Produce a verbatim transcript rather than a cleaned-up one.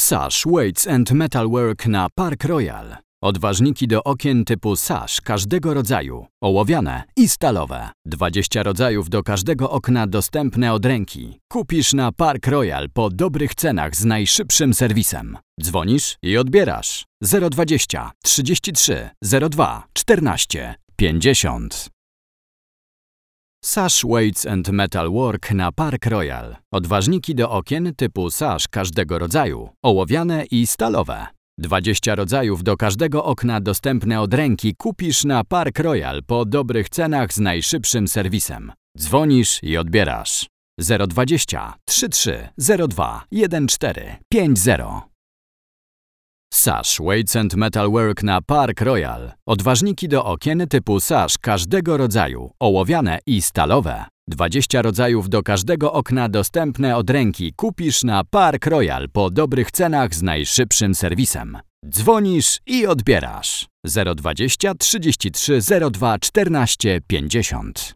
Sash, Weights and Metalwork na Park Royal. Odważniki do okien typu Sash każdego rodzaju, ołowiane i stalowe. dwadzieścia rodzajów do każdego okna dostępne od ręki. Kupisz na Park Royal po dobrych cenach z najszybszym serwisem. Dzwonisz i odbierasz. zero dwadzieścia trzydzieści trzy zero dwa czternaście pięćdziesiąt. Sash, Weights and Metalwork na Park Royal. Odważniki do okien typu Sash każdego rodzaju, ołowiane i stalowe. dwadzieścia rodzajów do każdego okna dostępne od ręki kupisz na Park Royal po dobrych cenach z najszybszym serwisem. Dzwonisz i odbierasz. zero dwadzieścia trzydzieści trzy zero dwa jeden cztery pięć zero. Sash, Weights and Metalwork na Park Royal. Odważniki do okien typu Sash każdego rodzaju, ołowiane i stalowe. dwadzieścia rodzajów do każdego okna dostępne od ręki kupisz na Park Royal po dobrych cenach z najszybszym serwisem. Dzwonisz i odbierasz. zero dwadzieścia trzydzieści trzy zero dwa czternaście pięćdziesiąt.